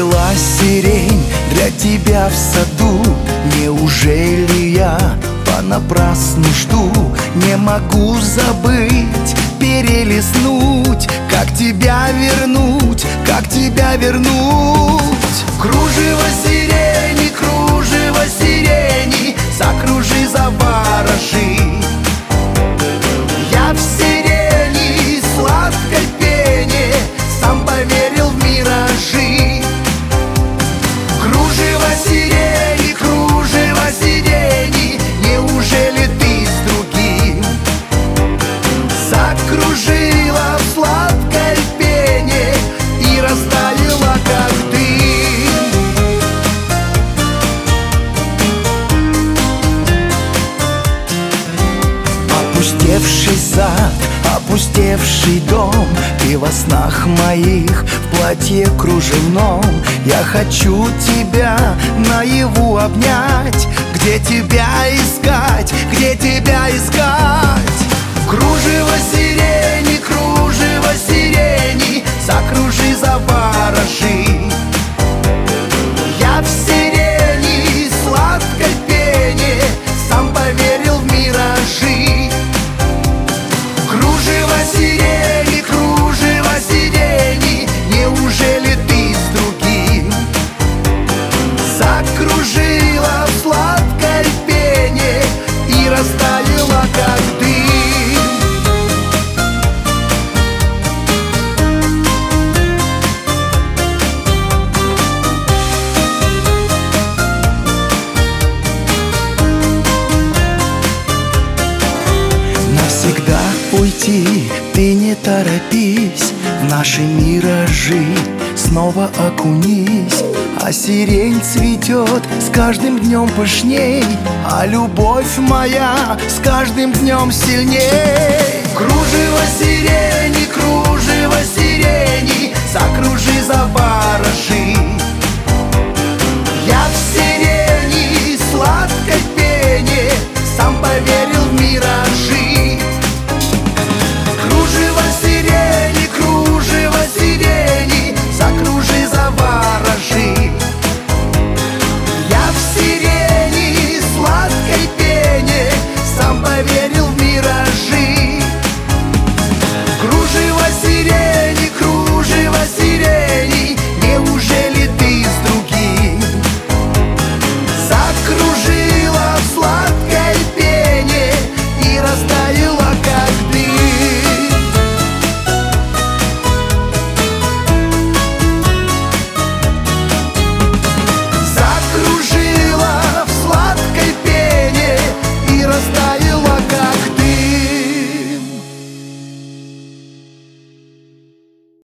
Расцвела сирень для тебя в саду. Неужели я понапрасну жду? Не могу забыть, перелистнуть. Как тебя вернуть, как тебя вернуть? Кружево сирени, закружи, заворожи. Я в сирени, сладкой пене, сам поверил в миражи. Кружево сирени, неужели ты с другим? Закружила в сладкой пене и растаяла, как дым. Опустевший сад, опустевший дом, ты во снах моих в платье кружевном. Я хочу тебя наяву обнять. Где тебя искать, где тебя искать? Кружево сирени, закружи, заворожи. Я в сирени, сладкой пене, сам поверил в миражи. Кружево сирени, неужели ты с другим? Закружила в сладкой пене и растаяла, как дым. Навсегда уйти, ты не торопись, в наши миражи снова окунись. А сирень цветет с каждым днем пышней, а любовь моя с каждым днем сильней. Кружево сирени,